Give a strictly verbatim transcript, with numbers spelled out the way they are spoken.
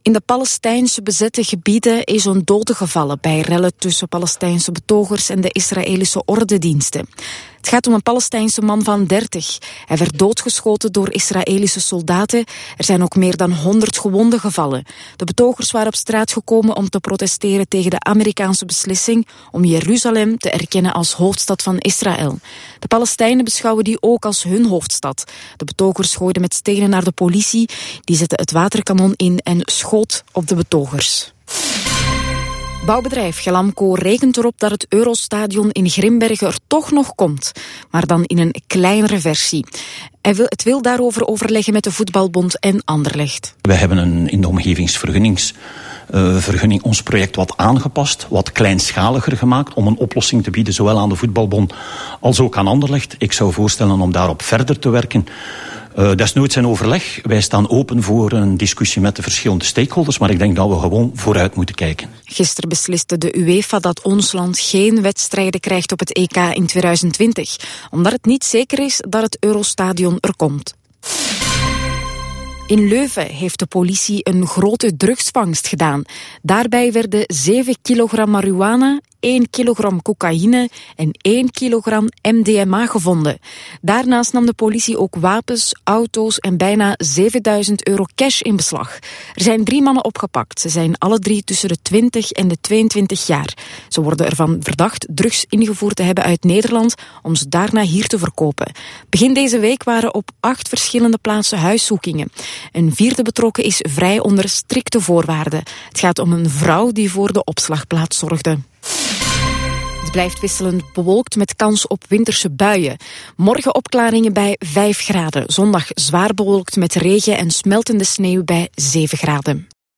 In de Palestijnse bezette gebieden is een dode gevallen bij rellen tussen Palestijnse betogers en de Israëlische ordediensten. Het gaat om een Palestijnse man van dertig. Hij werd doodgeschoten door Israëlische soldaten. Er zijn ook meer dan honderd gewonden gevallen. De betogers waren op straat gekomen om te protesteren tegen de Amerikaanse beslissing om Jeruzalem te erkennen als hoofdstad van Israël. De Palestijnen beschouwen die ook als hun hoofdstad. De betogers gooiden met stenen naar de politie. Die zette het waterkanon in en schoot op de betogers. Bouwbedrijf Ghelamco rekent erop dat het Eurostadion in Grimbergen er toch nog komt, maar dan in een kleinere versie. Hij wil, het wil daarover overleggen met de Voetbalbond en Anderlecht. We hebben een, in de omgevingsvergunning uh, ons project wat aangepast, wat kleinschaliger gemaakt, om een oplossing te bieden, zowel aan de Voetbalbond als ook aan Anderlecht. Ik zou voorstellen om daarop verder te werken. Uh, desnoods in overleg. Wij staan open voor een discussie met de verschillende stakeholders, maar ik denk dat we gewoon vooruit moeten kijken. Gisteren besliste de UEFA dat ons land geen wedstrijden krijgt op het E K in tweeduizend twintig, omdat het niet zeker is dat het Eurostadion er komt. In Leuven heeft de politie een grote drugsvangst gedaan. Daarbij werden zeven kilogram marihuana, één kilogram cocaïne en één kilogram M D M A gevonden. Daarnaast nam de politie ook wapens, auto's en bijna zevenduizend euro cash in beslag. Er zijn drie mannen opgepakt. Ze zijn alle drie tussen de twintig en de tweeëntwintig jaar. Ze worden ervan verdacht drugs ingevoerd te hebben uit Nederland om ze daarna hier te verkopen. Begin deze week waren op acht verschillende plaatsen huiszoekingen. Een vierde betrokken is vrij onder strikte voorwaarden. Het gaat om een vrouw die voor de opslagplaats zorgde. Het blijft wisselend bewolkt met kans op winterse buien. Morgen opklaringen bij vijf graden. Zondag zwaar bewolkt met regen en smeltende sneeuw bij zeven graden.